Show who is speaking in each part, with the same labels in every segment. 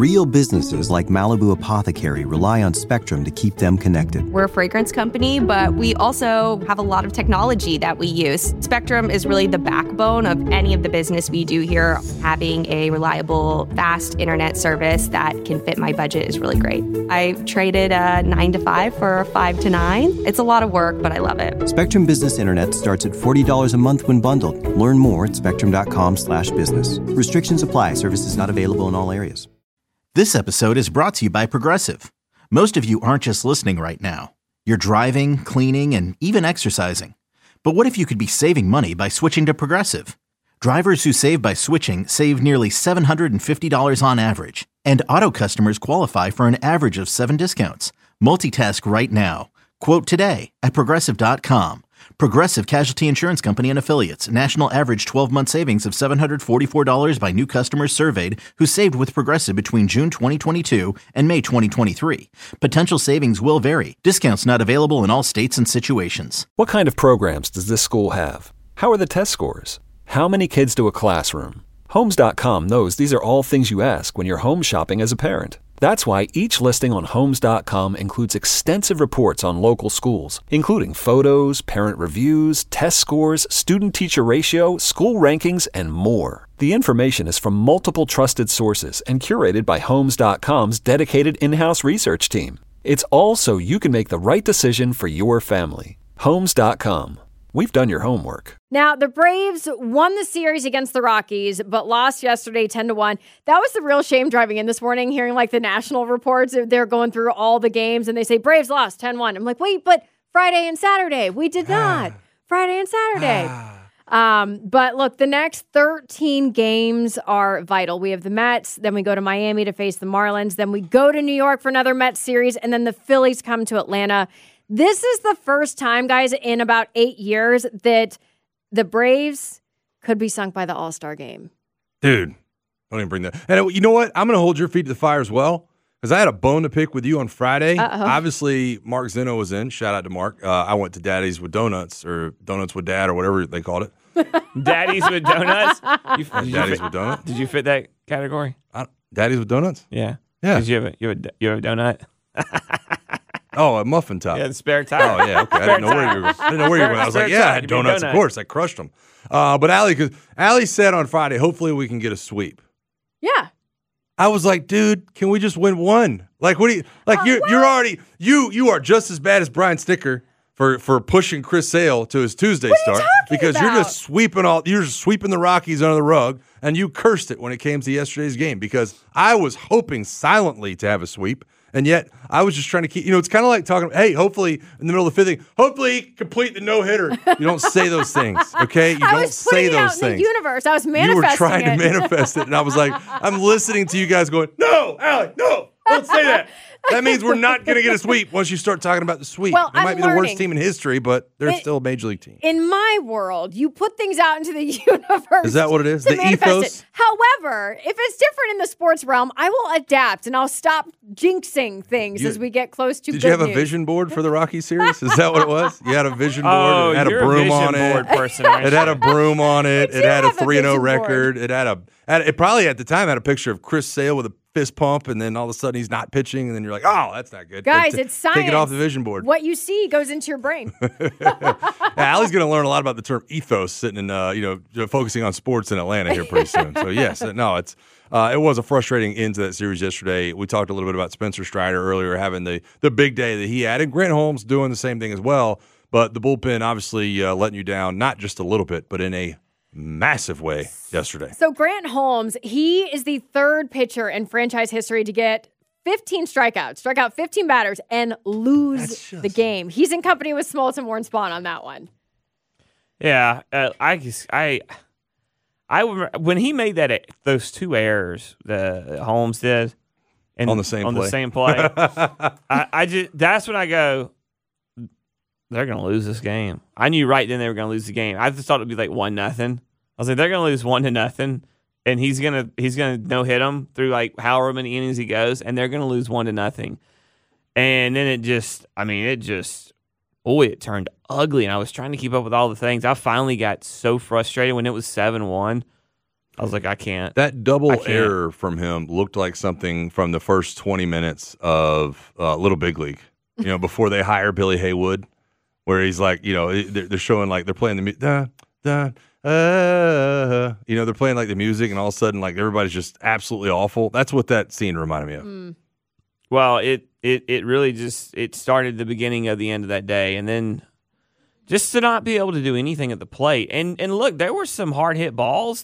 Speaker 1: Real businesses like Malibu Apothecary rely on Spectrum to keep them connected.
Speaker 2: We're a fragrance company, but we also have a lot of technology that we use. Spectrum is really the backbone of any of the business we do here. Having a reliable, fast internet service that can fit my budget is really great. I traded a 9 to 5 for a 5 to 9. It's a lot of work, but I love it.
Speaker 1: Spectrum Business Internet starts at $40 a month when bundled. Learn more at spectrum.com/business. Restrictions apply. Services not available in all areas.
Speaker 3: This episode is brought to you by Progressive. Most of you aren't just listening right now. You're driving, cleaning, and even exercising. But what if you could be saving money by switching to Progressive? Drivers who save by switching save nearly $750 on average. And auto customers qualify for an average of 7 discounts. Multitask right now. Quote today at Progressive.com. Progressive Casualty Insurance Company and Affiliates. National average 12-month savings of $744 by new customers surveyed who saved with Progressive between June 2022 and May 2023. Potential savings will vary. Discounts not available in all states and situations.
Speaker 4: What kind of programs does this school have? How are the test scores? How many kids do a classroom? Homes.com knows these are all things you ask when you're home shopping as a parent. That's why each listing on Homes.com includes extensive reports on local schools, including photos, parent reviews, test scores, student-teacher ratio, school rankings, and more. The information is from multiple trusted sources and curated by Homes.com's dedicated in-house research team. It's all so you can make the right decision for your family. Homes.com. We've done your homework.
Speaker 5: Now, the Braves won the series against the Rockies, but lost yesterday 10-1. That was the real shame driving in this morning, hearing like the national reports. They're going through all the games, and they say, Braves lost 10-1. I'm like, wait, but Friday and Saturday. We did not. Friday and Saturday. But look, the next 13 games are vital. We have the Mets, then we go to Miami to face the Marlins, then we go to New York for another Mets series, and then the Phillies come to Atlanta. This is the first time, guys, in about 8 years that the Braves could be sunk by the All-Star game.
Speaker 6: Dude, don't even bring that. And you know what? I'm going to hold your feet to the fire as well, because I had a bone to pick with you on Friday. Obviously, Mark Zeno was in. Shout out to Mark. I went to Daddies with Donuts, or Donuts with Dad, or whatever they called it.
Speaker 7: Daddies with Donuts?
Speaker 6: Daddies with Donuts.
Speaker 7: Did you fit that category?
Speaker 6: Daddies with Donuts?
Speaker 7: Yeah.
Speaker 6: Yeah.
Speaker 7: Did you have a donut?
Speaker 6: Oh, a muffin top.
Speaker 7: Yeah, the spare tire.
Speaker 6: Oh, yeah, okay. I didn't know where you were going. I was like, yeah, I had donuts, of course. I crushed them. But Allie said on Friday, hopefully we can get a sweep.
Speaker 5: Yeah.
Speaker 6: I was like, dude, can we just win one? Like, what do you like? You're already you are just as bad as Brian Snicker for pushing Chris Sale to his Tuesday start because you're just sweeping the Rockies under the rug, and you cursed it when it came to yesterday's game because I was hoping silently to have a sweep. And yet, I was just trying to keep, it's kind of like talking, hey, hopefully, in the middle of the 5th inning, hopefully complete the no-hitter. You don't say those things, okay? You don't say those things.
Speaker 5: In the universe. I was manifesting
Speaker 6: You were trying to manifest it, and I was like, I'm listening to you guys going, no, Allie, no, don't say that. That means we're not going to get a sweep once you start talking about the sweep.
Speaker 5: Well,
Speaker 6: they might be the worst team in history, but they're still a major league team.
Speaker 5: In my world, you put things out into the universe.
Speaker 6: Is that what it is? The ethos?
Speaker 5: It. However, if it's different in the sports realm, I will adapt and I'll stop jinxing things as we get close to
Speaker 6: Did you have a vision board for the Rocky series? Is that what it was? You had a vision board. It had a broom on it. It had a broom on it. It had a 3-0 record. It probably at the time had a picture of Chris Sale with a fist pump, and then all of a sudden he's not pitching, and then you're like, oh, that's not good.
Speaker 5: Guys, it's science.
Speaker 6: Take it off the vision board.
Speaker 5: What you see goes into your brain.
Speaker 6: Allie's going to learn a lot about the term ethos sitting in, focusing on sports in Atlanta here pretty soon. So, yes, it was a frustrating end to that series yesterday. We talked a little bit about Spencer Strider earlier having the big day that he had, and Grant Holmes doing the same thing as well. But the bullpen obviously letting you down, not just a little bit, but in a massive way yesterday.
Speaker 5: So Grant Holmes, he is the third pitcher in franchise history to get 15 strikeouts, strike out 15 batters, and lose the game. He's in company with Smoltz and Warren Spahn on that one.
Speaker 7: Yeah, I when he made those 2 errors, the Holmes did, and
Speaker 6: on the same play,
Speaker 7: I just that's when I go, they're going to lose this game. I knew right then they were going to lose the game. I just thought it would be like 1-0. I was like, they're going to lose 1-0, and he's gonna no hit them through like however many innings he goes, and they're going to lose 1-0. And then it turned ugly, and I was trying to keep up with all the things. I finally got so frustrated when it was 7-1 I was like, I can't.
Speaker 6: That double error from him looked like something from the first 20 minutes of Little Big League, before they hire Billy Haywood, where he's like, they're showing like they're playing the music, they're playing like the music, and all of a sudden like everybody's just absolutely awful. That's what that scene reminded me of.
Speaker 7: Well, it really just it started the beginning of the end of that day, and then just to not be able to do anything at the plate. And look, there were some hard hit balls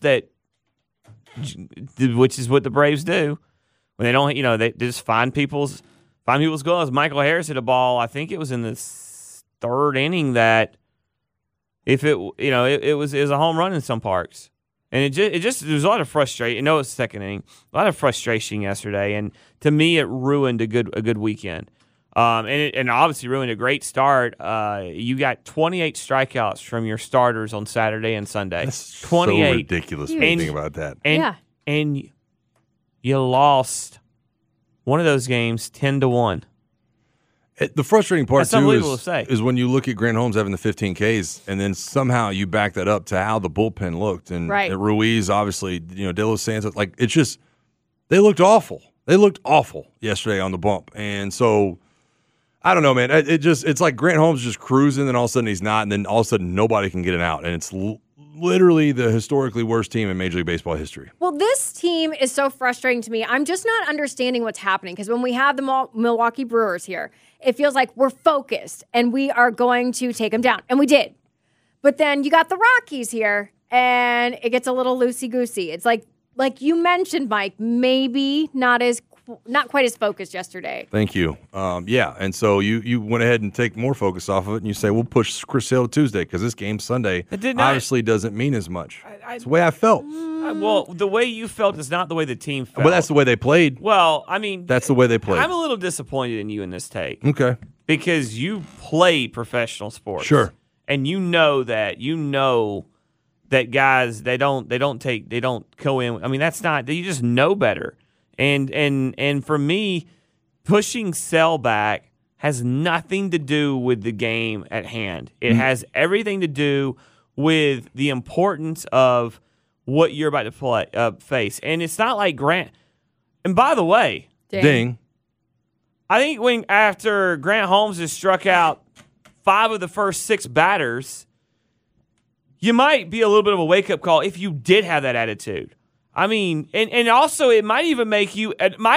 Speaker 7: which is what the Braves do when they don't, they just find people's goals. Michael Harris hit a ball, I think it was in the third inning, that if it was a home run in some parks, and it just there's a lot of frustration. No, it's second inning, a lot of frustration yesterday, and to me it ruined a good weekend. And obviously ruined a great start. You got 28 strikeouts from your starters on Saturday and Sunday.
Speaker 6: That's
Speaker 7: 28.
Speaker 6: So ridiculous when you think about that.
Speaker 7: And you lost one of those games 10-1.
Speaker 6: The frustrating part,
Speaker 7: That's
Speaker 6: too,
Speaker 7: unbelievable to say.
Speaker 6: is when you look at Grant Holmes having the 15 Ks, and then somehow you back that up to how the bullpen looked. And Ruiz, obviously, De Los Santos, like, it's just – they looked awful. They looked awful yesterday on the bump. And so – I don't know, man. It's like Grant Holmes just cruising, and all of a sudden he's not, and then all of a sudden nobody can get it out. And it's literally the historically worst team in Major League Baseball history.
Speaker 5: Well, this team is so frustrating to me. I'm just not understanding what's happening, because when we have the Milwaukee Brewers here, it feels like we're focused and we are going to take them down. And we did. But then you got the Rockies here, and it gets a little loosey-goosey. It's like you mentioned, Mike, maybe not quite as focused yesterday.
Speaker 6: Thank you. And so you went ahead and take more focus off of it, and you say, we'll push Chris Sale to Tuesday because this game Sunday obviously doesn't mean as much. It's the way I felt.
Speaker 7: Well, the way you felt is not the way the team felt.
Speaker 6: But that's the way they played.
Speaker 7: Well, I mean,
Speaker 6: that's the way they played.
Speaker 7: I'm a little disappointed in you in this take.
Speaker 6: Okay.
Speaker 7: Because you play professional sports.
Speaker 6: Sure.
Speaker 7: And you know that guys, they don't go in. I mean, that's not, you just know better. And for me, pushing Sale back has nothing to do with the game at hand. It has everything to do with the importance of what you're about to face. And it's not like Grant. And by the way,
Speaker 6: Ding.
Speaker 7: I think after Grant Holmes has struck out 5 of the first 6 batters, you might be a little bit of a wake-up call if you did have that attitude. I mean, and also it might even make you,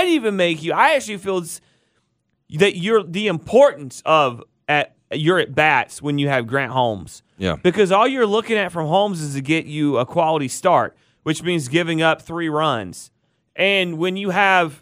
Speaker 7: I actually feel that the importance of your at-bats when you have Grant Holmes.
Speaker 6: Yeah.
Speaker 7: Because all you're looking at from Holmes is to get you a quality start, which means giving up 3 runs. And when you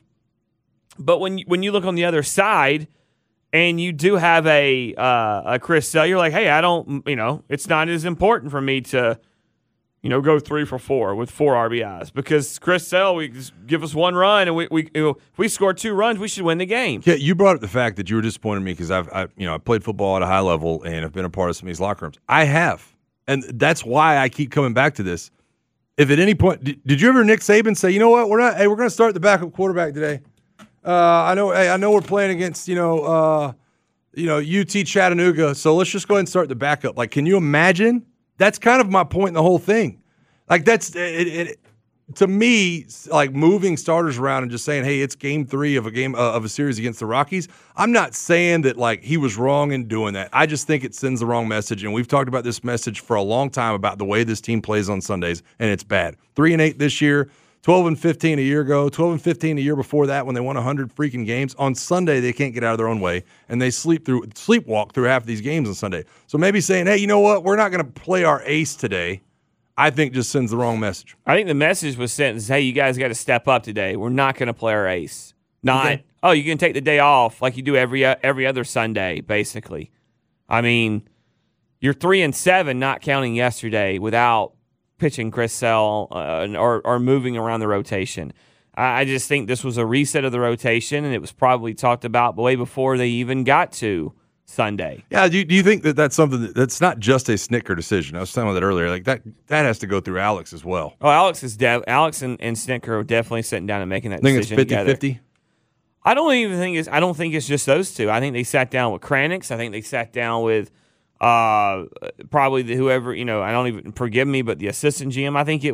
Speaker 7: look on the other side and you do have a Chris Sale, you're like, hey, it's not as important for me to, go 3 for 4 with 4 RBIs, because Chris Sale, we just give us 1 run, and if we score 2 runs, we should win the game.
Speaker 6: Yeah, you brought up the fact that you were disappointed in me because I played football at a high level and have been a part of some of these locker rooms. I have, and that's why I keep coming back to this. If at any point, did you ever Nick Saban say, you know what, we're going to start the backup quarterback today? I know we're playing against UT Chattanooga, so let's just go ahead and start the backup. Like, can you imagine? That's kind of my point in the whole thing. Like, that's it to me, like moving starters around and just saying, hey, it's game 3 of a series against the Rockies. I'm not saying that like he was wrong in doing that. I just think it sends the wrong message. And we've talked about this message for a long time about the way this team plays on Sundays, and it's bad. 3-8 this year, 12-15 a year ago, 12-15 a year before that when they won 100 freaking games. On Sunday, they can't get out of their own way, and they sleepwalk through half of these games on Sunday. So maybe saying, hey, you know what, we're not going to play our ace today, I think just sends the wrong message.
Speaker 7: I think the message was sent, hey, you guys got to step up today. We're not going to play our ace. Not, oh, you can take the day off like you do every other Sunday, basically. I mean, you're 3-7, not counting yesterday, without pitching Chris Sale or moving around the rotation. I just think this was a reset of the rotation, and it was probably talked about way before they even got to Sunday.
Speaker 6: Yeah, do you think that's something that's not just a Snitker decision? I was saying that earlier. Like that has to go through Alex as well.
Speaker 7: Oh, Alex and Snitker are definitely sitting down and making that decision.
Speaker 6: I think it's 50-50?
Speaker 7: I don't think it's just those two. I think they sat down with Kranix. I think they sat down with probably whoever, I don't even, forgive me, but the assistant GM, I think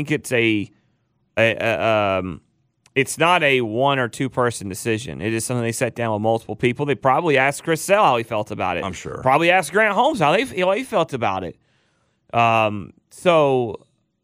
Speaker 7: it's not a one or two person decision. It is something they sat down with multiple people. They probably asked Chris Sale how he felt about it.
Speaker 6: I'm sure.
Speaker 7: Probably asked Grant Holmes how he felt about it. So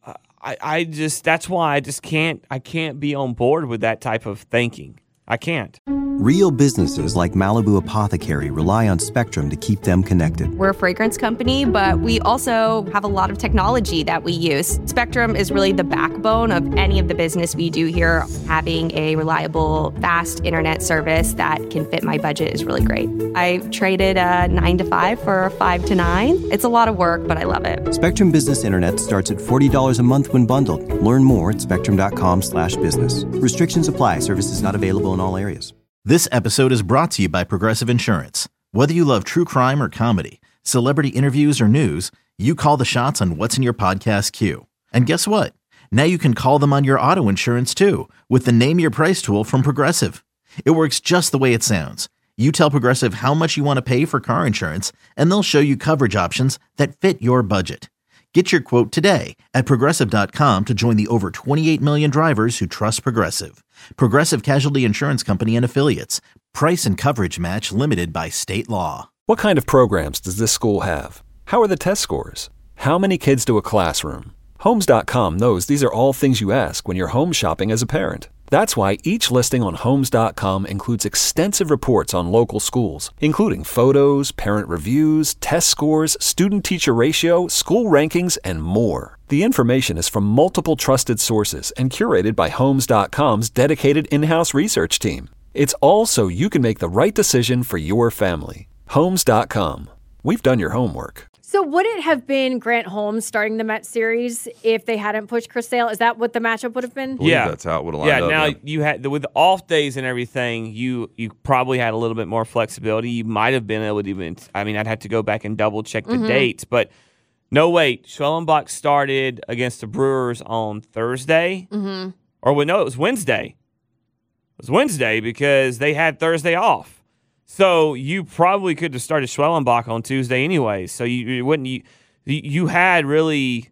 Speaker 7: that's why I can't be on board with that type of thinking. I can't.
Speaker 1: Real businesses like Malibu Apothecary rely on Spectrum to keep them connected.
Speaker 2: We're a fragrance company, but we also have a lot of technology that we use. Spectrum is really the backbone of any of the business we do here. Having a reliable, fast internet service that can fit my budget is really great. I traded a 9 to 5 for a 5 to 9. It's a lot of work, but I love it.
Speaker 1: Spectrum Business Internet starts at $40 a month when bundled. Learn more at spectrum.com/business. Restrictions apply. Services not available in all areas.
Speaker 3: This episode is brought to you by Progressive Insurance. Whether you love true crime or comedy, celebrity interviews or news, you call the shots on what's in your podcast queue. And guess what? Now you can call them on your auto insurance too with the Name Your Price tool from Progressive. It works just the way it sounds. You tell Progressive how much you want to pay for car insurance, and they'll show you coverage options that fit your budget. Get your quote today at Progressive.com to join the over 28 million drivers who trust Progressive. Progressive Casualty Insurance Company and Affiliates. Price and coverage match limited by state law.
Speaker 4: What kind of programs does this school have? How are the test scores? How many kids do a classroom? Homes.com knows these are all things you ask when you're home shopping as a parent. That's why each listing on Homes.com includes extensive reports on local schools, including photos, parent reviews, test scores, student-teacher ratio, school rankings, and more. The information is from multiple trusted sources and curated by Homes.com's dedicated in-house research team. It's all so you can make the right decision for your family. Homes.com. We've done your homework.
Speaker 5: So would it have been Grant Holmes starting the Mets series if they hadn't pushed Chris Sale? Is that what the matchup would have been?
Speaker 7: Yeah,
Speaker 6: that's how it would have lined up.
Speaker 7: Now you had with the off days and everything, you probably had a little bit more flexibility. You might have been able to even. I mean, I'd have to go back and double check the dates, but no, wait. Schwellenbach started against the Brewers on Thursday, it was Wednesday. It was Wednesday because they had Thursday off. So you probably could have started Schwellenbach on Tuesday anyway. So you had really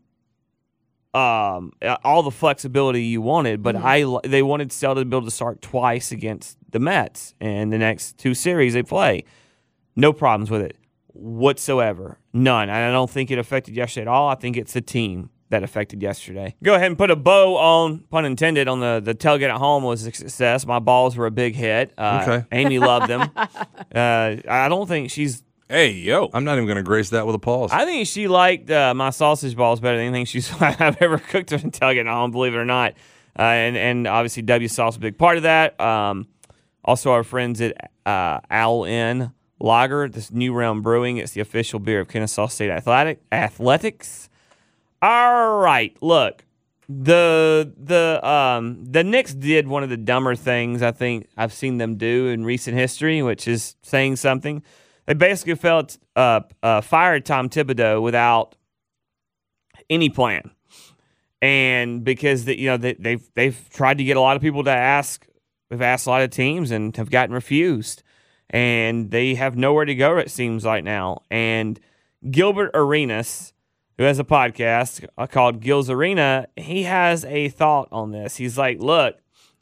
Speaker 7: all the flexibility you wanted, but they wanted Sale to be able to start twice against the Mets in the next two series they play. No problems with it whatsoever. None. And I don't think it affected yesterday at all. I think it's the team that affected yesterday. Go ahead and put a bow on, pun intended, on the tailgate at home was a success. My balls were a big hit.
Speaker 6: Okay.
Speaker 7: Amy loved them. I don't think she's...
Speaker 6: Hey, yo. I'm not even going to grace that with a pause.
Speaker 7: I think she liked my sausage balls better than anything I've ever cooked on tailgate at home, believe it or not. And obviously W Sauce is a big part of that. Also our friends at Owl Inn Lager, this New Realm Brewing. It's the official beer of Kennesaw State Athletics. All right, look, the Knicks did one of the dumber things I think I've seen them do in recent history, which is saying something. They basically fired Tom Thibodeau without any plan, and because they've tried to get a lot of people to ask. They've asked a lot of teams and have gotten refused, and they have nowhere to go. It seems like now, and Gilbert Arenas, who has a podcast called Gil's Arena, he has a thought on this. He's like, look,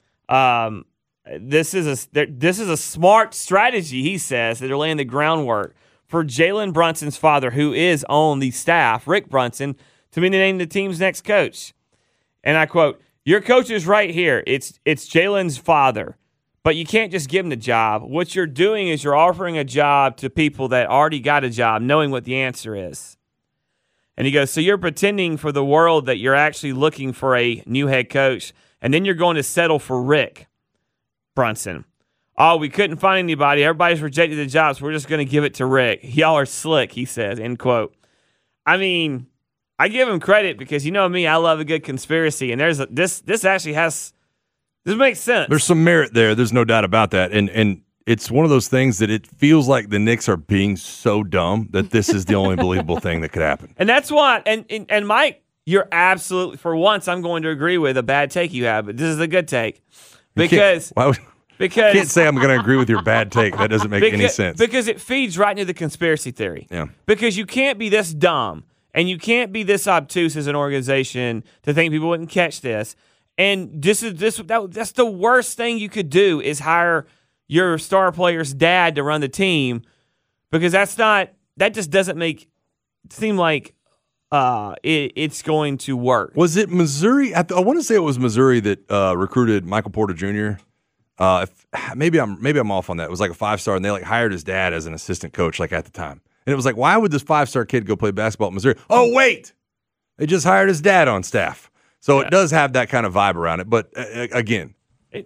Speaker 7: this is a smart strategy, he says, that they're laying the groundwork for Jalen Brunson's father, who is on the staff, Rick Brunson, to be named the team's next coach. And I quote, your coach is right here. It's Jalen's father. But you can't just give him the job. What you're doing is you're offering a job to people that already got a job, knowing what the answer is. And he goes, so you're pretending for the world that you're actually looking for a new head coach, and then you're going to settle for Rick Brunson. Oh, we couldn't find anybody. Everybody's rejected the jobs. So we're just going to give it to Rick. Y'all are slick, he says, end quote. I mean, I give him credit because you know me, I love a good conspiracy, and this makes sense.
Speaker 6: There's some merit there. There's no doubt about that. And it's one of those things that it feels like the Knicks are being so dumb that this is the only believable thing that could happen.
Speaker 7: And that's why, and Mike, you're absolutely, for once, I'm going to agree with a bad take you have, but this is a good take. Because Because
Speaker 6: Can't say I'm going to agree with your bad take. That doesn't make any sense.
Speaker 7: Because it feeds right into the conspiracy theory.
Speaker 6: Yeah.
Speaker 7: Because you can't be this dumb and you can't be this obtuse as an organization to think people wouldn't catch this. And that's the worst thing you could do is hire your star player's dad to run the team, because that just doesn't seem like it's going to work.
Speaker 6: Was it Missouri? I want to say it was Missouri that recruited Michael Porter Jr. Maybe I'm off on that. It was like a 5-star, and they hired his dad as an assistant coach at the time. And it was why would this 5-star kid go play basketball at Missouri? Oh, wait, they just hired his dad on staff. So It does have that kind of vibe around it. But again, it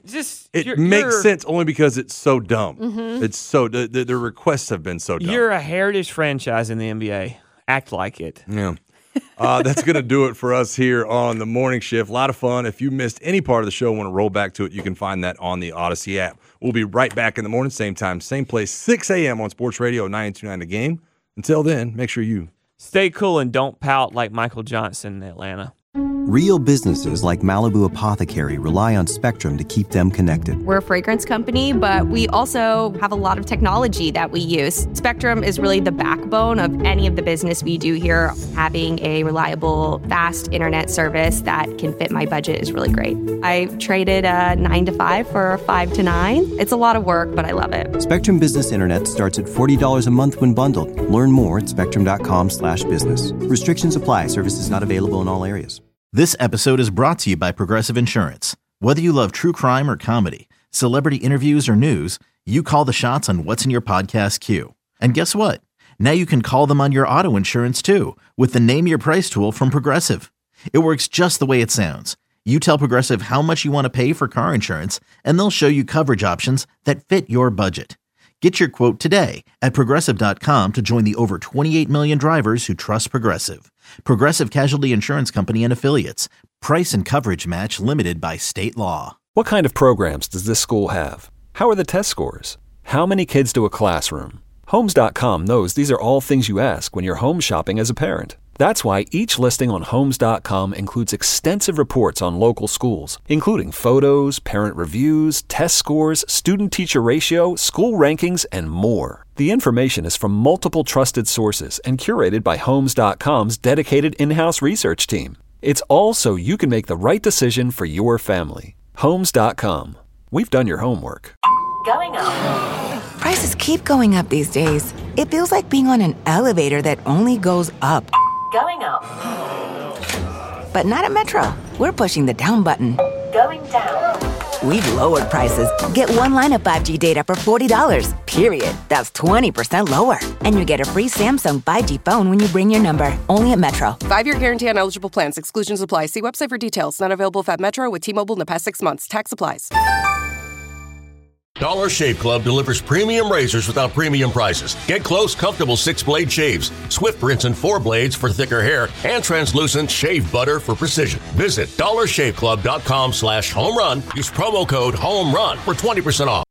Speaker 6: makes sense only because it's so dumb.
Speaker 5: Mm-hmm.
Speaker 6: It's so the requests have been so dumb.
Speaker 7: You're a heritage franchise in the NBA. Act like it.
Speaker 6: Yeah. That's going to do it for us here on the morning shift. A lot of fun. If you missed any part of the show and want to roll back to it, you can find that on the Odyssey app. We'll be right back in the morning, same time, same place, 6 a.m. on Sports Radio 92.9 The Game. Until then, make sure you
Speaker 7: stay cool and don't pout like Michael Johnson in Atlanta.
Speaker 1: Real businesses like Malibu Apothecary rely on Spectrum to keep them connected.
Speaker 2: We're a fragrance company, but we also have a lot of technology that we use. Spectrum is really the backbone of any of the business we do here. Having a reliable, fast internet service that can fit my budget is really great. I traded a 9 to 5 for a 5 to 9. It's a lot of work, but I love it.
Speaker 1: Spectrum Business Internet starts at $40 a month when bundled. Learn more at spectrum.com/business. Restrictions apply. Services not available in all areas.
Speaker 3: This episode is brought to you by Progressive Insurance. Whether you love true crime or comedy, celebrity interviews or news, you call the shots on what's in your podcast queue. And guess what? Now you can call them on your auto insurance too with the Name Your Price tool from Progressive. It works just the way it sounds. You tell Progressive how much you want to pay for car insurance, and they'll show you coverage options that fit your budget. Get your quote today at Progressive.com to join the over 28 million drivers who trust Progressive. Progressive Casualty Insurance Company and Affiliates. Price and coverage match limited by state law.
Speaker 4: What kind of programs does this school have? How are the test scores? How many kids do a classroom? Homes.com knows these are all things you ask when you're home shopping as a parent. That's why each listing on Homes.com includes extensive reports on local schools, including photos, parent reviews, test scores, student-teacher ratio, school rankings, and more. The information is from multiple trusted sources and curated by Homes.com's dedicated in-house research team. It's all so you can make the right decision for your family. Homes.com. We've done your homework.
Speaker 8: Going up. Prices keep going up these days. It feels like being on an elevator that only goes up. Going up. But not at Metro. We're pushing the down button. Going down. We've lowered prices. Get one line of 5G data for $40, period. That's 20% lower. And you get a free Samsung 5G phone when you bring your number. Only at Metro.
Speaker 9: 5-year guarantee on eligible plans. Exclusions apply. See website for details. Not available at Metro with T-Mobile in the past 6 months. Tax applies.
Speaker 10: Dollar Shave Club delivers premium razors without premium prices. Get close, comfortable 6-blade shaves, swift rinse and 4 blades for thicker hair, and translucent shave butter for precision. Visit dollarshaveclub.com/homerun. Use promo code HOMERUN for 20% off.